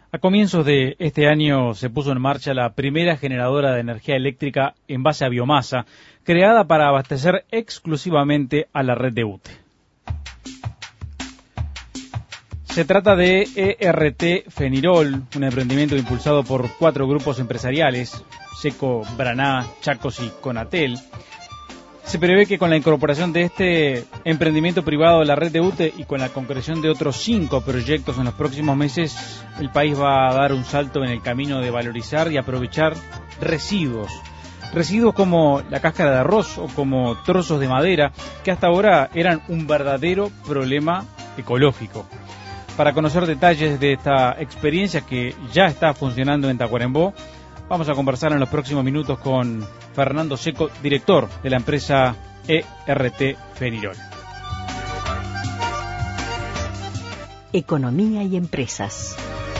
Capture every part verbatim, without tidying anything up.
A comienzos de este año se puso en marcha la primera generadora de energía eléctrica en base a biomasa, creada para abastecer exclusivamente a la red de U T E. Se trata de E R T Fenirol, un emprendimiento impulsado por cuatro grupos empresariales, Seco, Braná, Chacos y Conatel. Se prevé que con la incorporación de este emprendimiento privado a la red de U T E y con la concreción de otros cinco proyectos en los próximos meses, el país va a dar un salto en el camino de valorizar y aprovechar residuos. Residuos como la cáscara de arroz o como trozos de madera, que hasta ahora eran un verdadero problema ecológico. Para conocer detalles de esta experiencia que ya está funcionando en Tacuarembó, vamos a conversar en los próximos minutos con Fernando Seco, director de la empresa E R T Fenirol. Economía y empresas.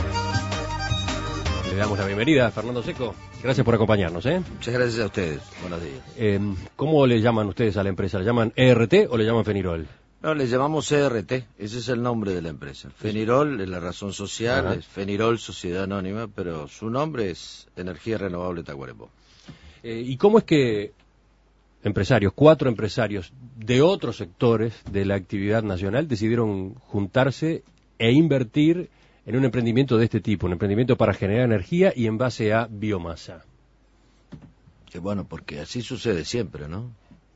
Le damos la bienvenida a Fernando Seco. Gracias por acompañarnos, ¿eh? Muchas gracias a ustedes. Buenos días. Eh, ¿Cómo le llaman ustedes a la empresa? ¿Le llaman E R T o le llaman Fenirol? No, le llamamos E R T, ese es el nombre de la empresa. Fenirol es la razón social, Ajá. es Fenirol Sociedad Anónima, pero su nombre es Energía Renovable Tacuarembó. Eh, ¿Y cómo es que empresarios, cuatro empresarios de otros sectores de la actividad nacional decidieron juntarse e invertir en un emprendimiento de este tipo, un emprendimiento para generar energía y en base a biomasa? Que bueno, porque así sucede siempre, ¿no?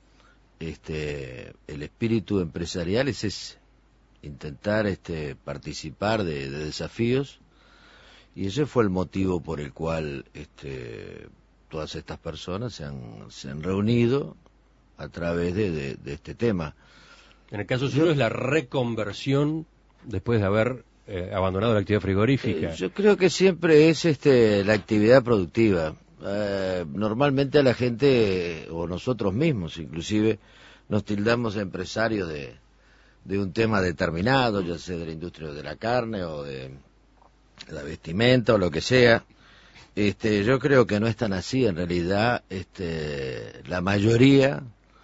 Este, el espíritu empresarial es ese, intentar este, participar de, de desafíos, y ese fue el motivo por el cual este, todas estas personas se han, se han reunido a través de, de, de este tema. En el caso suyo es la reconversión después de haber eh, abandonado la actividad frigorífica. Eh, yo creo que siempre es este, la actividad productiva. Eh, normalmente a la gente, o nosotros mismos inclusive, nos tildamos de empresarios de, de un tema determinado, ya sea de la industria de la carne o de la vestimenta o lo que sea. Este, yo creo que no es tan así, en realidad este, la mayoría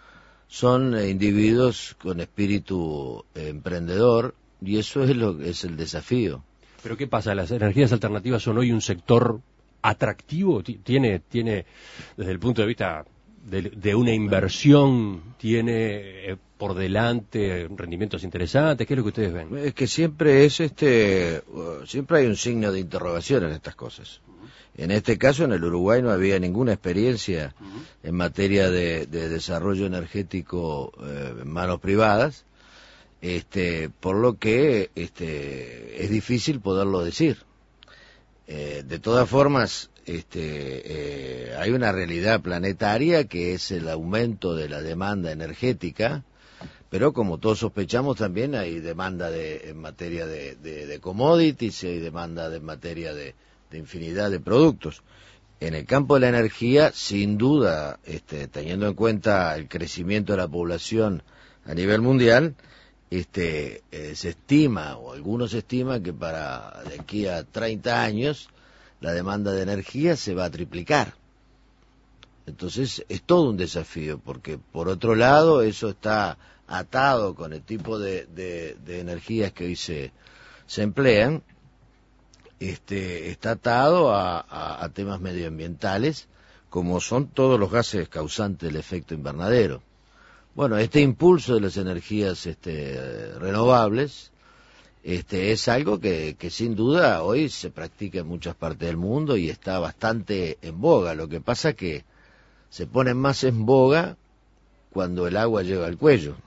son individuos con espíritu emprendedor, y eso es lo que es el desafío. ¿Pero qué pasa? ¿Las energías alternativas son hoy un sector atractivo? ¿Tiene, tiene desde el punto de vista de, de una inversión, tiene eh, por delante rendimientos interesantes? ¿Qué es lo que ustedes ven? Es que siempre es este, uh, siempre hay un signo de interrogación en estas cosas. Uh-huh. En este caso, en el Uruguay no había ninguna experiencia uh-huh. en materia de, de desarrollo energético eh, en manos privadas, este, por lo que este, es difícil poderlo decir. Eh, de todas formas, este, eh, hay una realidad planetaria que es el aumento de la demanda energética, pero como todos sospechamos también hay demanda de, en materia de, de, de commodities, y hay demanda de, en materia de, de infinidad de productos. En el campo de la energía, sin duda, este, teniendo en cuenta el crecimiento de la población a nivel mundial, Este, eh, se estima, o algunos estiman, que para de aquí a treinta años la demanda de energía se va a triplicar. Entonces es todo un desafío, porque por otro lado eso está atado con el tipo de, de, de energías que hoy se, se emplean, este, está atado a, a, a temas medioambientales, como son todos los gases causantes del efecto invernadero. Bueno, este impulso de las energías este, renovables este, es algo que, que sin duda hoy se practica en muchas partes del mundo y está bastante en boga. Lo que pasa es que se pone más en boga cuando el agua llega al cuello.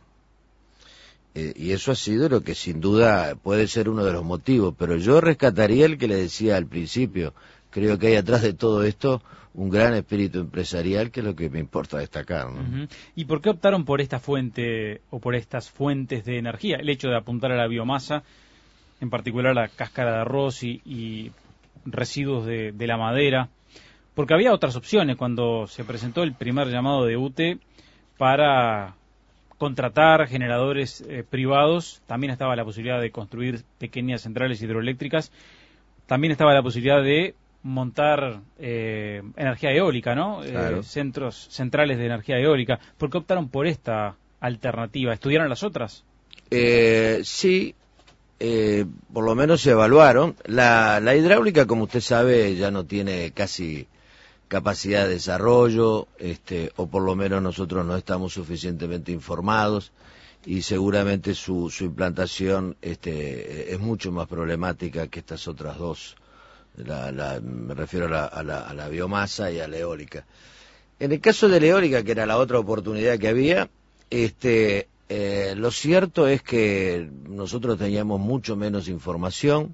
Eh, y eso ha sido lo que sin duda puede ser uno de los motivos. Pero yo rescataría el que le decía al principio. Creo que hay atrás de todo esto un gran espíritu empresarial, que es lo que me importa destacar, ¿no? Uh-huh. ¿Y por qué optaron por esta fuente o por estas fuentes de energía? El hecho de apuntar a la biomasa, en particular la cáscara de arroz y, y residuos de, de la madera, porque había otras opciones cuando se presentó el primer llamado de U T E para contratar generadores eh, privados. También estaba la posibilidad de construir pequeñas centrales hidroeléctricas, también estaba la posibilidad de montar eh, energía eólica, ¿no? Claro. Eh, centros centrales de energía eólica. ¿Por qué optaron por esta alternativa? ¿Estudiaron las otras? Eh, sí, eh, por lo menos se evaluaron. La, la hidráulica, como usted sabe, ya no tiene casi capacidad de desarrollo, este, o por lo menos nosotros no estamos suficientemente informados, y seguramente su, su implantación este, es mucho más problemática que estas otras dos. La, la, me refiero a la, a, la, a la biomasa y a la eólica. En el caso de la eólica, que era la otra oportunidad que había, este, eh, lo cierto es que nosotros teníamos mucho menos información,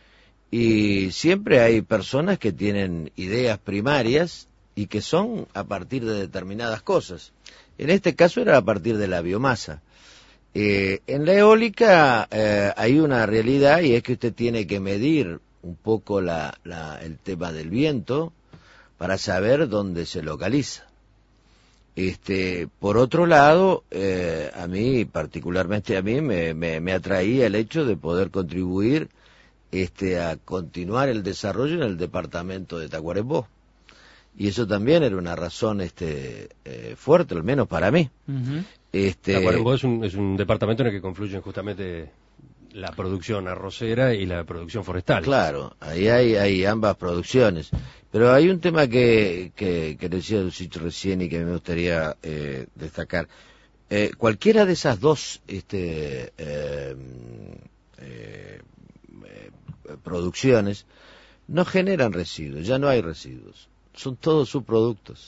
y siempre hay personas que tienen ideas primarias y que son a partir de determinadas cosas. En este caso era a partir de la biomasa. Eh, en la eólica eh, hay una realidad, y es que usted tiene que medir un poco la, la, el tema del viento para saber dónde se localiza. Este, por otro lado, eh, a mí, particularmente a mí, me, me, me atraía el hecho de poder contribuir este, a continuar el desarrollo en el departamento de Tacuarembó. Y eso también era una razón este, eh, fuerte, al menos para mí. Uh-huh. Este... Tacuarembó es un, es un departamento en el que confluyen justamente la producción arrocera y la producción forestal. Claro, ahí hay, hay ambas producciones. Pero hay un tema que, que, que decía Lucich recién y que me gustaría eh, destacar. Eh, cualquiera de esas dos este, eh, eh, eh, producciones no generan residuos, ya no hay residuos. Son todos subproductos.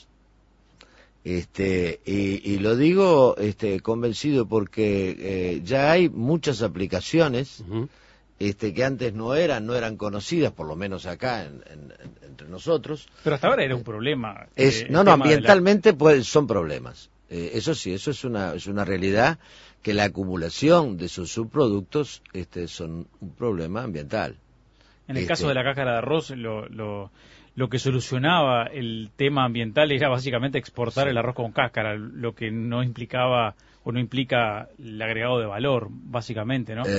Este, y, y lo digo este, convencido porque eh, ya hay muchas aplicaciones uh-huh. este, que antes no eran, no eran conocidas, por lo menos acá en, en, en, entre nosotros. Pero hasta ahora era un problema. Es, eh, no, no, ambientalmente la... pues, son problemas. Eh, eso sí, eso es una, es una realidad, que la acumulación de sus subproductos este, son un problema ambiental. En el este, caso de la cáscara de arroz, lo... lo... Lo que solucionaba el tema ambiental era básicamente exportar sí. el arroz con cáscara, lo que no implicaba o no implica el agregado de valor, básicamente, ¿no?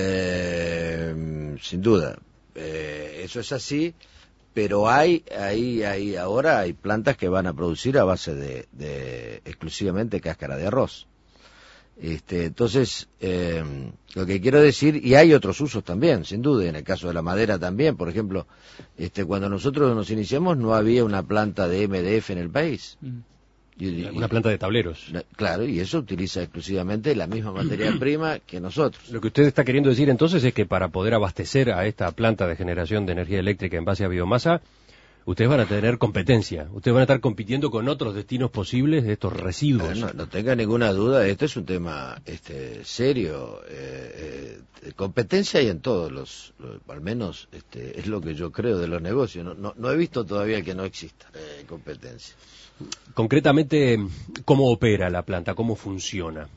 Eh, sin duda, eh, eso es así, pero hay, hay, hay, ahora hay plantas que van a producir a base de, de exclusivamente cáscara de arroz. Este, entonces, eh, lo que quiero decir, y hay otros usos también, sin duda, en el caso de la madera también, por ejemplo, este, cuando nosotros nos iniciamos no había una planta de M D F en el país. Mm. Y, una y, planta de tableros. Claro, y eso utiliza exclusivamente la misma materia prima que nosotros. Lo que usted está queriendo decir entonces es que para poder abastecer a esta planta de generación de energía eléctrica en base a biomasa, ustedes van a tener competencia, ustedes van a estar compitiendo con otros destinos posibles de estos residuos. No, no, no tenga ninguna duda, este es un tema este, serio. Eh, eh, competencia hay en todos los, los, al menos este, es lo que yo creo de los negocios. No, no, no he visto todavía que no exista eh, competencia. Concretamente, ¿cómo opera la planta? ¿Cómo funciona?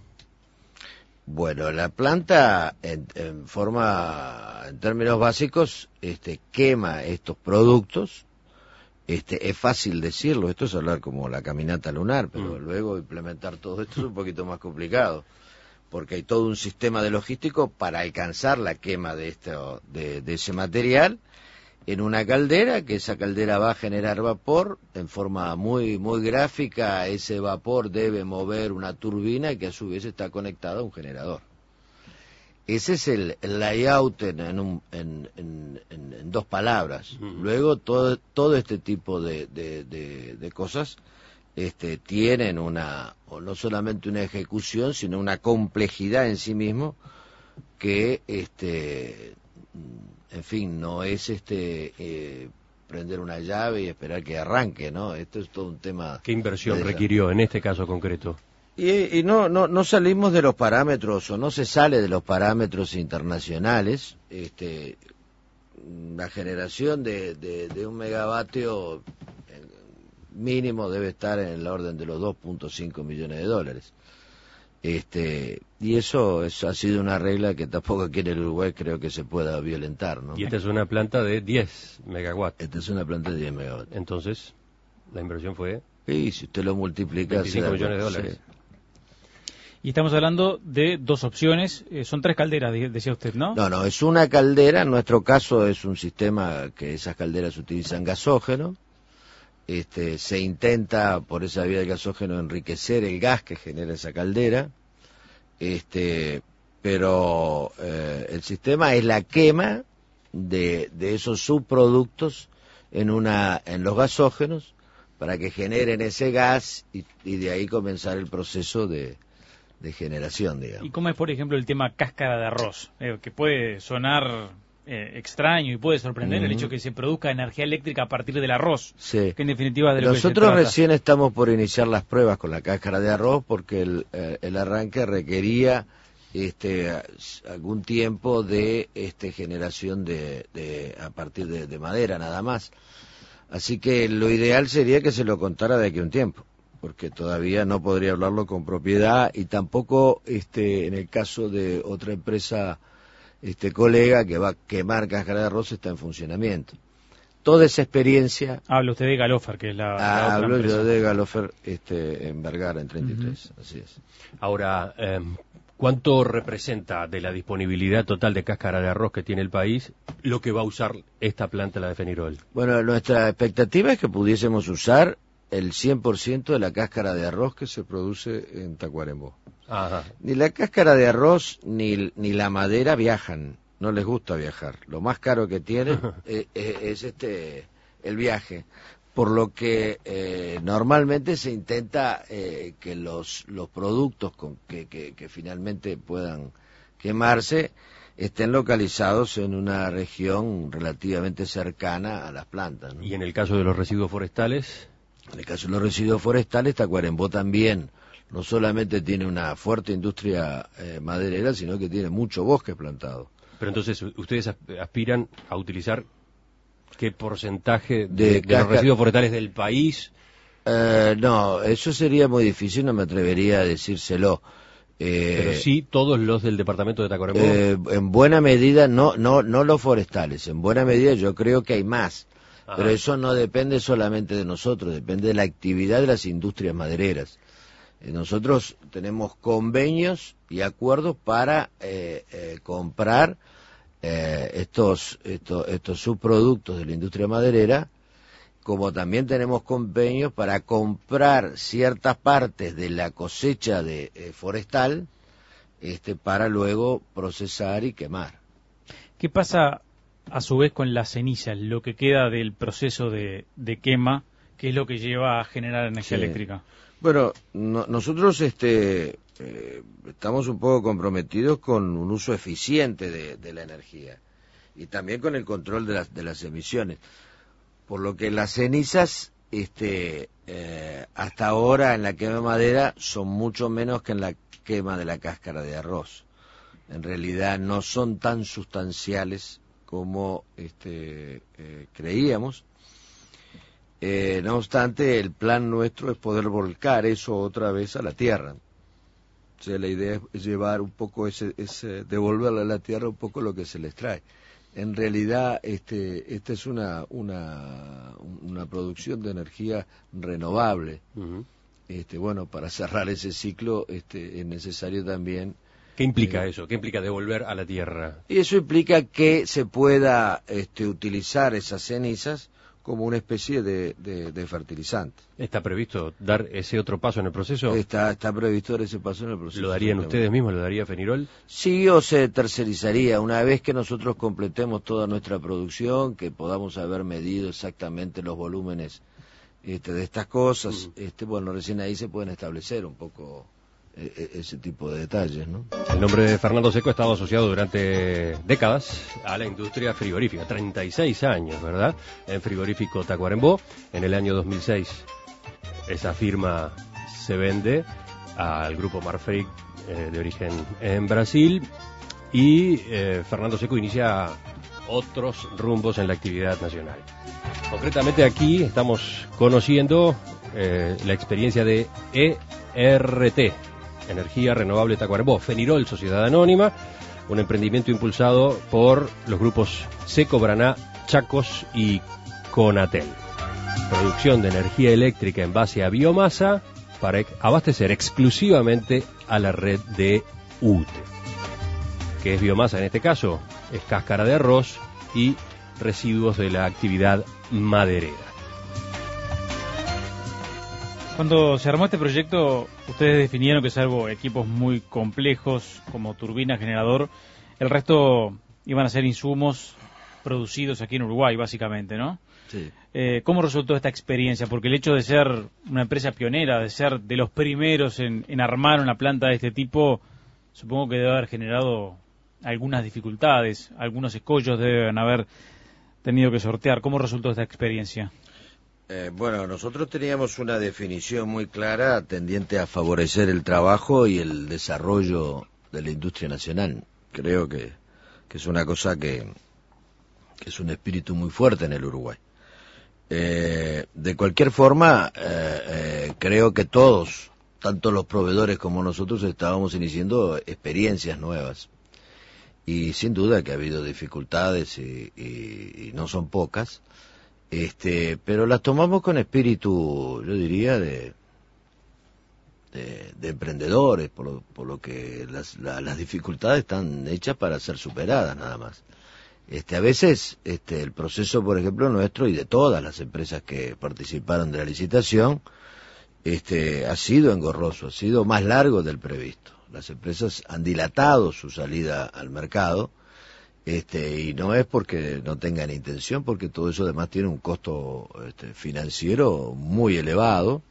Bueno, la planta, en, en forma, en términos básicos, este, quema estos productos. Este, es fácil decirlo, esto es hablar como la caminata lunar, pero mm. luego implementar todo esto es un poquito más complicado, porque hay todo un sistema de logístico para alcanzar la quema de, esto, de, de ese material en una caldera, que esa caldera va a generar vapor en forma muy, muy gráfica. Ese vapor debe mover una turbina que a su vez está conectada a un generador. Ese es el, el layout en, en, un, en, en, en, en dos palabras. Uh-huh. Luego todo, todo este tipo de, de, de, de cosas este, tienen una, o no solamente una ejecución, sino una complejidad en sí mismo que, este, en fin, no es este eh, prender una llave y esperar que arranque, ¿no? Esto es todo un tema. ¿Qué inversión requirió en este caso concreto? Y, y no, no, no salimos de los parámetros, o no se sale de los parámetros internacionales. Este, la generación de, de, de un megavatio mínimo debe estar en el orden de los dos punto cinco millones de dólares. Este, y eso, eso ha sido una regla que tampoco aquí en el Uruguay creo que se pueda violentar, ¿no? Y esta es una planta de diez megawatts. Esta es una planta de diez megawatts. Entonces, la inversión fue... Y si usted lo multiplica... veinticinco millones de dólares. Sí. Y estamos hablando de dos opciones, eh, son tres calderas, decía usted, ¿no? No, no, es una caldera, en nuestro caso es un sistema que esas calderas utilizan gasógeno. Este, se intenta por esa vía del gasógeno enriquecer el gas que genera esa caldera. Este, pero eh, el sistema es la quema de, de esos subproductos en una en los gasógenos para que generen ese gas y, y de ahí comenzar el proceso de, de generación, digamos. ¿Y cómo es, por ejemplo, el tema cáscara de arroz? Eh, que puede sonar eh, extraño y puede sorprender uh-huh. el hecho de que se produzca energía eléctrica a partir del arroz, sí. que en definitiva de lo Nosotros que se trata. recién estamos por iniciar las pruebas con la cáscara de arroz porque el, eh, el arranque requería este algún tiempo de este generación de, de a partir de, de madera nada más. Así que lo ideal sería que se lo contara de aquí a un tiempo, porque todavía no podría hablarlo con propiedad y tampoco este en el caso de otra empresa este colega que va a quemar cáscara de arroz está en funcionamiento. Toda esa experiencia... Habla usted de Galofer, que es la, la otra Hablo empresa. yo de Galofer este, en Vergara, en treinta y tres, uh-huh. así es. Ahora, eh, ¿cuánto representa de la disponibilidad total de cáscara de arroz que tiene el país lo que va a usar esta planta, la de Fenirol? Bueno, nuestra expectativa es que pudiésemos usar el cien por ciento de la cáscara de arroz que se produce en Tacuarembó. Ajá. Ni la cáscara de arroz ni, ni la madera viajan, no les gusta viajar. Lo más caro que tienen es, es, es este el viaje. Por lo que eh, normalmente se intenta eh, que los, los productos con que, que, que finalmente puedan quemarse estén localizados en una región relativamente cercana a las plantas, ¿no? ¿Y en el caso de los residuos forestales? En el caso de los residuos forestales, Tacuarembó también no solamente tiene una fuerte industria eh, maderera, sino que tiene mucho bosque plantado. Pero entonces, ¿ustedes aspiran a utilizar qué porcentaje de, de, de los residuos forestales del país? Eh, no, eso sería muy difícil, no me atrevería a decírselo. Eh, Pero sí todos los del departamento de Tacuarembó. Eh, en buena medida, no, no, no los forestales, en buena medida yo creo que hay más. Ajá. Pero eso no depende solamente de nosotros, depende de la actividad de las industrias madereras. Eh, nosotros tenemos convenios y acuerdos para eh, eh, comprar eh, estos, estos, estos subproductos de la industria maderera, como también tenemos convenios para comprar ciertas partes de la cosecha de eh, forestal este, para luego procesar y quemar. ¿Qué pasa a su vez con las cenizas, lo que queda del proceso de, de quema, que es lo que lleva a generar energía sí. eléctrica? Bueno, no, nosotros este, eh, estamos un poco comprometidos con un uso eficiente de, de la energía y también con el control de las, de las emisiones. Por lo que las cenizas, este, eh, hasta ahora en la quema de madera son mucho menos que en la quema de la cáscara de arroz. En realidad no son tan sustanciales como este, eh, creíamos. Eh, no obstante, el plan nuestro es poder volcar eso otra vez a la tierra. O sea, la idea es llevar un poco ese, ese devolverle a la tierra un poco lo que se les trae. En realidad, este, esta es una, una, una producción de energía renovable. Uh-huh. Este, bueno, para cerrar ese ciclo, este, es necesario también. ¿Qué implica eh, eso? ¿Qué implica devolver a la tierra? Y eso implica que se pueda, este, utilizar esas cenizas como una especie de, de, de fertilizante. ¿Está previsto dar ese otro paso en el proceso? Está, está previsto dar ese paso en el proceso. ¿Lo darían ustedes mismos? ¿Lo daría Fenirol? Sí, o se tercerizaría. Una vez que nosotros completemos toda nuestra producción, que podamos haber medido exactamente los volúmenes este, de estas cosas, uh-huh. este, bueno, recién ahí se pueden establecer un poco eh, ese tipo de detalles, ¿no? El nombre de Fernando Seco ha estado asociado durante décadas a la industria frigorífica, treinta y seis años, ¿verdad? En Frigorífico Tacuarembó. En el año dos mil seis esa firma se vende al grupo Marfrig eh, de origen en Brasil y eh, Fernando Seco inicia otros rumbos en la actividad nacional. Concretamente aquí estamos conociendo eh, la experiencia de E R T, Energía Renovable Tacuarembó, Fenirol, Sociedad Anónima, un emprendimiento impulsado por los grupos Seco, Braná, Chacos y Conatel. Producción de energía eléctrica en base a biomasa para abastecer exclusivamente a la red de U T E. ¿Qué es biomasa en este caso? Es cáscara de arroz y residuos de la actividad maderera. Cuando se armó este proyecto, ustedes definieron que salvo equipos muy complejos como turbina, generador, el resto iban a ser insumos producidos aquí en Uruguay, básicamente, ¿no? Sí. Eh, ¿Cómo resultó esta experiencia? Porque el hecho de ser una empresa pionera, de ser de los primeros en, en armar una planta de este tipo, supongo que debe haber generado algunas dificultades, algunos escollos deben haber tenido que sortear. ¿Cómo resultó esta experiencia? Eh, bueno, nosotros teníamos una definición muy clara tendiente a favorecer el trabajo y el desarrollo de la industria nacional. Creo que, que es una cosa que, que es un espíritu muy fuerte en el Uruguay. Eh, de cualquier forma, eh, eh, creo que todos, tanto los proveedores como nosotros, estábamos iniciando experiencias nuevas. Y sin duda que ha habido dificultades y, y, y no son pocas, este, pero las tomamos con espíritu, yo diría, de, de, de emprendedores, por lo, por lo que las, la, las dificultades están hechas para ser superadas nada más. Este, a veces este, el proceso, por ejemplo, nuestro y de todas las empresas que participaron de la licitación, este, ha sido engorroso, ha sido más largo del previsto. Las empresas han dilatado su salida al mercado, este, y no es porque no tengan intención, porque todo eso además tiene un costo este, financiero muy elevado,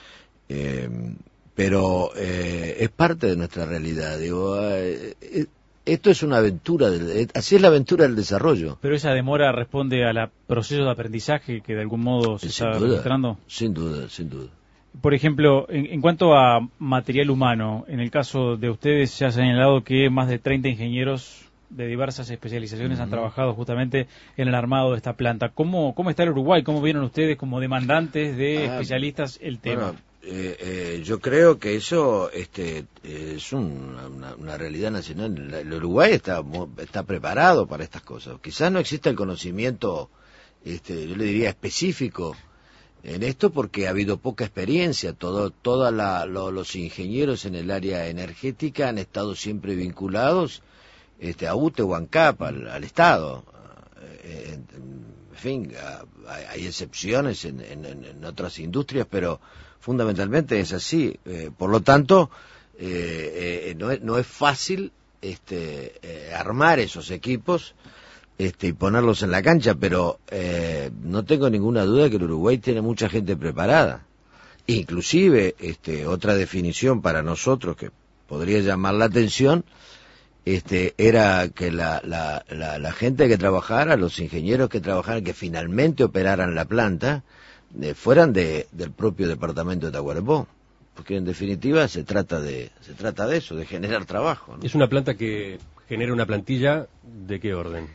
eh, pero eh, es parte de nuestra realidad. Digo, eh, eh, esto es una aventura, del, así es la aventura del desarrollo. ¿Pero esa demora responde al proceso de aprendizaje que de algún modo se sin está duda, registrando? Sin duda, sin duda. Por ejemplo, en, en cuanto a material humano, en el caso de ustedes se ha señalado que más de treinta ingenieros de diversas especializaciones uh-huh. han trabajado justamente en el armado de esta planta. ¿Cómo, cómo está el Uruguay? ¿Cómo vieron ustedes como demandantes de ah, especialistas el tema? Bueno, eh, eh, yo creo que eso este, es un, una, una realidad nacional. El Uruguay está, está preparado para estas cosas. Quizás no exista el conocimiento, este, yo le diría, específico en esto porque ha habido poca experiencia. Todo, toda la, lo, los ingenieros en el área energética han estado siempre vinculados este, a U T E o ANCAP, al, al Estado. Eh, en, en fin, a, a, hay excepciones en, en, en otras industrias, pero fundamentalmente es así. Eh, por lo tanto, eh, eh, no, es, no es fácil este, eh, armar esos equipos Este, y ponerlos en la cancha, pero eh, no tengo ninguna duda que el Uruguay tiene mucha gente preparada. Inclusive, este, otra definición para nosotros que podría llamar la atención, este, era que la, la, la, la gente que trabajara, los ingenieros que trabajaran, que finalmente operaran la planta, eh, fueran de, del propio departamento de Tacuarembó. Porque en definitiva se trata de, se trata de eso, de generar trabajo, ¿no? Es una planta que genera una plantilla ¿de qué orden?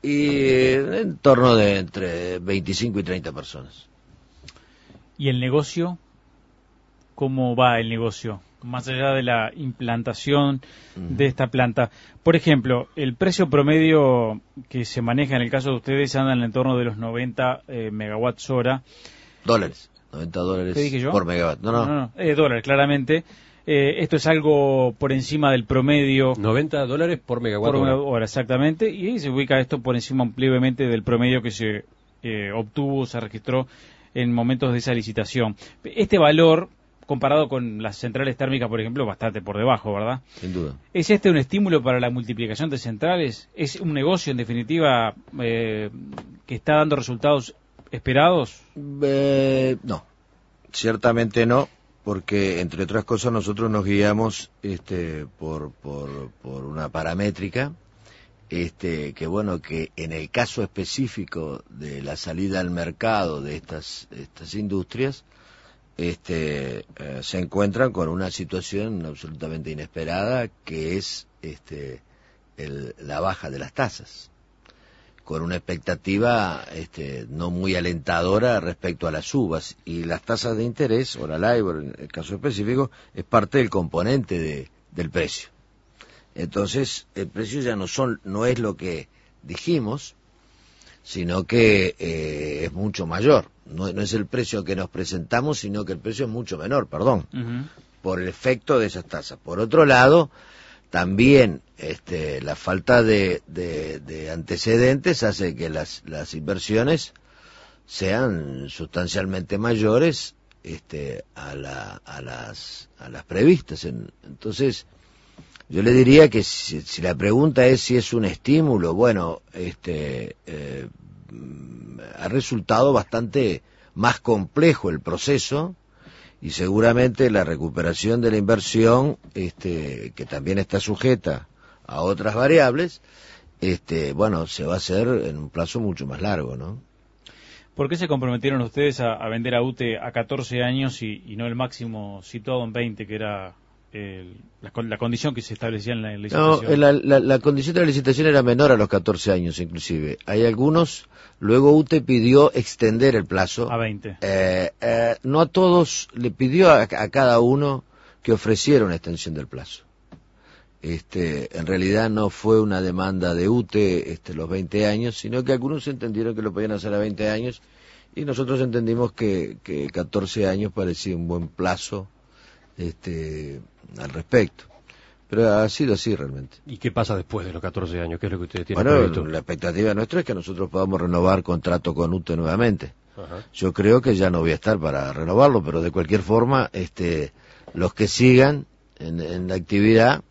Y en torno de entre veinticinco y treinta personas. ¿Y el negocio? ¿Cómo va el negocio? Más allá de la implantación uh-huh. de esta planta. Por ejemplo, el precio promedio que se maneja en el caso de ustedes anda en el entorno de los noventa eh, megawatts hora. Dólares. noventa dólares ¿Qué dije yo? Por megawatt. No, no. no, no eh, dólares, claramente. Eh, esto es algo por encima del promedio. noventa dólares por megawatt por hora. hora. Exactamente, y se ubica esto por encima levemente del promedio que se eh, obtuvo, se registró en momentos de esa licitación. Este valor, comparado con las centrales térmicas, por ejemplo, bastante por debajo, ¿verdad? Sin duda. ¿Es este un estímulo para la multiplicación de centrales? ¿Es un negocio, en definitiva, eh, que está dando resultados esperados? Eh, no, ciertamente no. Porque, entre otras cosas, nosotros nos guiamos este, por, por, por una paramétrica, este, que bueno, que en el caso específico de la salida al mercado de estas, estas industrias, este, eh, se encuentran con una situación absolutamente inesperada, que es este, el, la baja de las tasas, con una expectativa este, no muy alentadora respecto a las subas, y las tasas de interés, o la LIBOR en el caso específico, es parte del componente de, del precio. Entonces, el precio ya no son, no es lo que dijimos, sino que eh, es mucho mayor. No, no es el precio que nos presentamos, sino que el precio es mucho menor, perdón, uh-huh. por el efecto de esas tasas. Por otro lado, también este, la falta de, de, de antecedentes hace que las, las inversiones sean sustancialmente mayores este, a, la, a, las, a las previstas. En, entonces, yo le diría que si, si la pregunta es si es un estímulo, bueno, este, eh, ha resultado bastante más complejo el proceso y seguramente la recuperación de la inversión, este, que también está sujeta a otras variables, este, bueno, se va a hacer en un plazo mucho más largo, ¿no? ¿Por qué se comprometieron ustedes a, a vender a U T E a catorce años y, y no el máximo situado en veinte, que era el, la, la condición que se establecía en la licitación? No, la, la, la condición de la licitación era menor a los catorce años, inclusive. Hay algunos, luego U T E pidió extender el plazo. A veinte. Eh, eh, no a todos, le pidió a, a cada uno que ofreciera una extensión del plazo. Este, en realidad no fue una demanda de U T E este, los veinte años, sino que algunos entendieron que lo podían hacer a veinte años y nosotros entendimos que, que catorce años parecía un buen plazo este, al respecto. Pero ha sido así realmente. ¿Y qué pasa después de los catorce años? ¿Qué es lo que ustedes tienen Bueno, previsto? la expectativa nuestra es que nosotros podamos renovar contrato con U T E nuevamente. Ajá. Yo creo que ya no voy a estar para renovarlo, pero de cualquier forma, este, los que sigan en, en la actividad,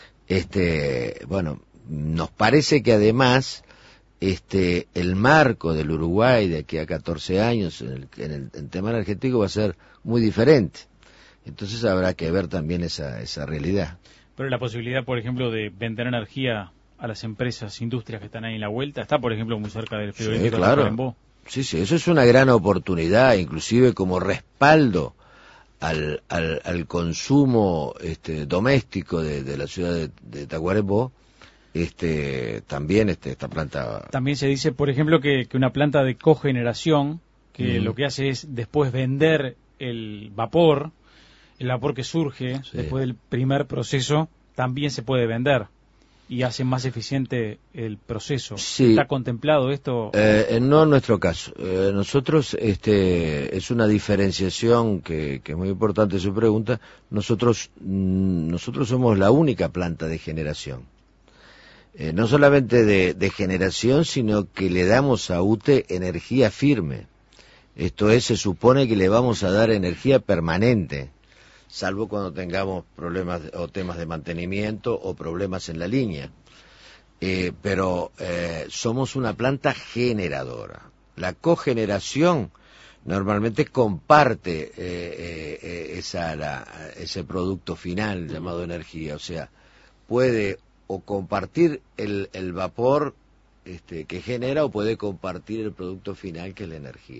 este, bueno, nos parece que además, este, el marco del Uruguay de aquí a catorce años en el, en el en tema energético va a ser muy diferente. Entonces habrá que ver también esa, esa realidad. Pero la posibilidad, por ejemplo, de vender energía a las empresas, industrias que están ahí en la vuelta, está, por ejemplo, muy cerca del Sí, frigorífico de claro. Tacuarembó. Sí, sí, eso es una gran oportunidad, inclusive como respaldo al, al, al consumo este, doméstico de, de la ciudad de, de Tacuarembó. Este, también este, esta planta... También se dice, por ejemplo, que, que una planta de cogeneración, que Mm. lo que hace es después vender el vapor, el vapor que surge Sí. después del primer proceso, también se puede vender y hace más eficiente el proceso. Sí. ¿Está contemplado esto? Eh, no en nuestro caso. Eh, nosotros, este, es una diferenciación que, que es muy importante su pregunta. Nosotros, mm, nosotros somos la única planta de generación. Eh, no solamente de, de generación, sino que le damos a U T E energía firme. Esto es, se supone que le vamos a dar energía permanente, salvo cuando tengamos problemas o temas de mantenimiento o problemas en la línea. Eh, pero eh, somos una planta generadora. La cogeneración normalmente comparte eh, eh, esa, la, ese producto final llamado energía, o sea, puede o compartir el, el vapor este, que genera o puede compartir el producto final que es la energía.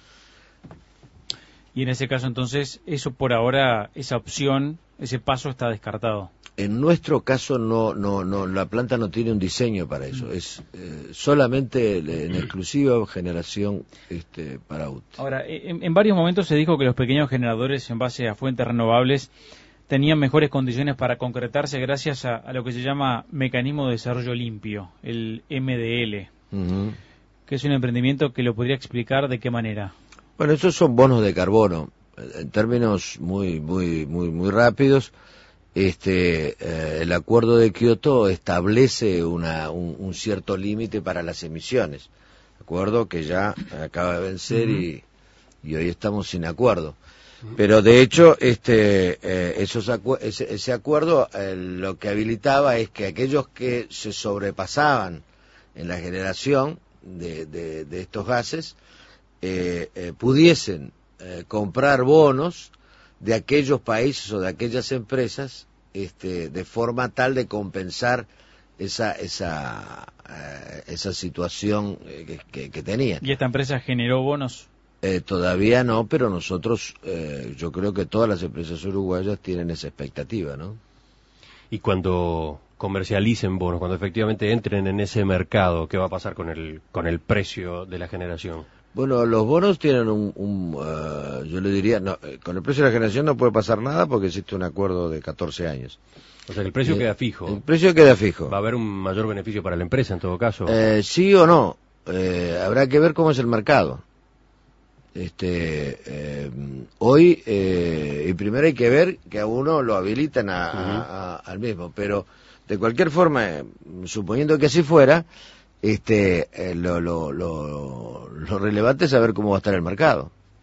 Y en ese caso, entonces, eso por ahora, esa opción, ese paso está descartado. En nuestro caso, no, no, no, la planta no tiene un diseño para eso. Es eh, solamente en exclusiva generación este, para U T E. Ahora, en, en varios momentos se dijo que los pequeños generadores en base a fuentes renovables tenían mejores condiciones para concretarse gracias a, a lo que se llama Mecanismo de Desarrollo Limpio, el M D L, Uh-huh. que es un emprendimiento que lo podría explicar de qué manera. Bueno, estos son bonos de carbono. En términos muy, muy, muy, muy rápidos, este, eh, el Acuerdo de Kioto establece una, un, un cierto límite para las emisiones. Acuerdo que ya acaba de vencer uh-huh. y, y hoy estamos sin acuerdo. Pero de hecho, este, eh, esos acu- ese, ese acuerdo eh, lo que habilitaba es que aquellos que se sobrepasaban en la generación de, de, de estos gases eh, eh, pudiesen eh, comprar bonos de aquellos países o de aquellas empresas este, de forma tal de compensar esa esa eh, esa situación eh, que, que, que tenían. ¿Y esta empresa generó bonos? Eh, todavía no, pero nosotros, eh, yo creo que todas las empresas uruguayas tienen esa expectativa, ¿no? Y cuando comercialicen bonos, cuando efectivamente entren en ese mercado, ¿qué va a pasar con el con el precio de la generación? Bueno, los bonos tienen un, un uh, yo le diría, no, con el precio de la generación no puede pasar nada porque existe un acuerdo de catorce años. O sea, que el precio eh, queda fijo. El precio queda fijo. ¿Va a haber un mayor beneficio para la empresa en todo caso? Eh, sí o no, eh, habrá que ver cómo es el mercado. Este, eh, hoy, eh, y primero hay que ver que a uno lo habilitan a, uh-huh. a, a, al mismo, pero de cualquier forma, eh, suponiendo que así fuera, este, eh, lo, lo, lo, lo relevante es saber cómo va a estar el mercado,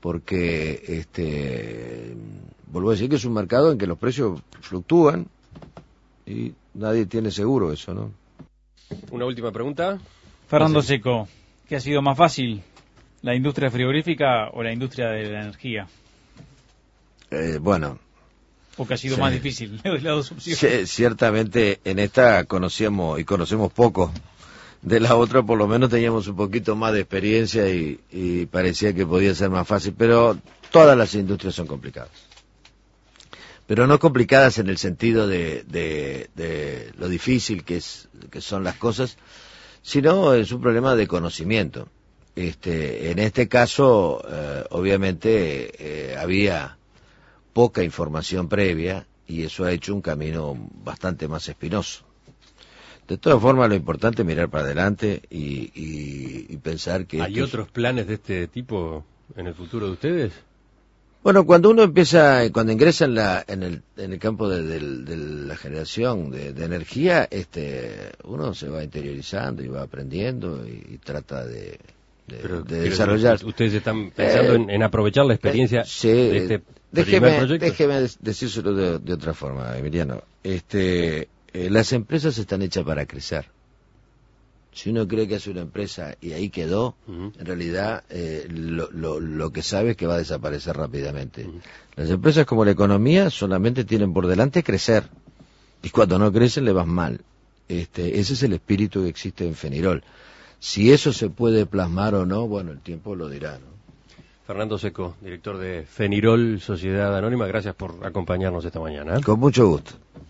porque, este, vuelvo a decir que es un mercado en que los precios fluctúan y nadie tiene seguro eso, ¿no? Una última pregunta. Fernando Seco, ¿qué ha sido más fácil, la industria frigorífica o la industria de la energía? Eh, bueno... ¿O qué ha sido sí. más difícil? Las dos opciones. Sí, ciertamente en esta conocíamos y conocemos poco. De la otra por lo menos teníamos un poquito más de experiencia y, y parecía que podía ser más fácil, pero todas las industrias son complicadas. Pero no complicadas en el sentido de, de, de lo difícil que, es, que son las cosas, sino es un problema de conocimiento. Este, en este caso, eh, obviamente, eh, había poca información previa y eso ha hecho un camino bastante más espinoso. De todas formas, lo importante es mirar para adelante y, y, y pensar que... ¿Hay otros planes de este tipo en el futuro de ustedes? Bueno, cuando uno empieza, cuando ingresa en, la, en, el, en el campo de, de, de la generación de, de energía, este, uno se va interiorizando y va aprendiendo y, y trata de, de, Pero, de desarrollar... ¿Ustedes están pensando eh, en, en aprovechar la experiencia eh, sí, de este déjeme, primer proyecto? Déjeme decírselo de, de otra forma, Emiliano. Este... Eh, las empresas están hechas para crecer. Si uno cree que hace una empresa y ahí quedó, uh-huh. en realidad eh, lo, lo, lo que sabe es que va a desaparecer rápidamente. Uh-huh. Las empresas, como la economía, solamente tienen por delante crecer. Y cuando no crecen le van mal. Este, ese es el espíritu que existe en Fenirol. Si eso se puede plasmar o no, bueno, el tiempo lo dirá, ¿no? Fernando Seco, director de Fenirol Sociedad Anónima, gracias por acompañarnos esta mañana. Con mucho gusto.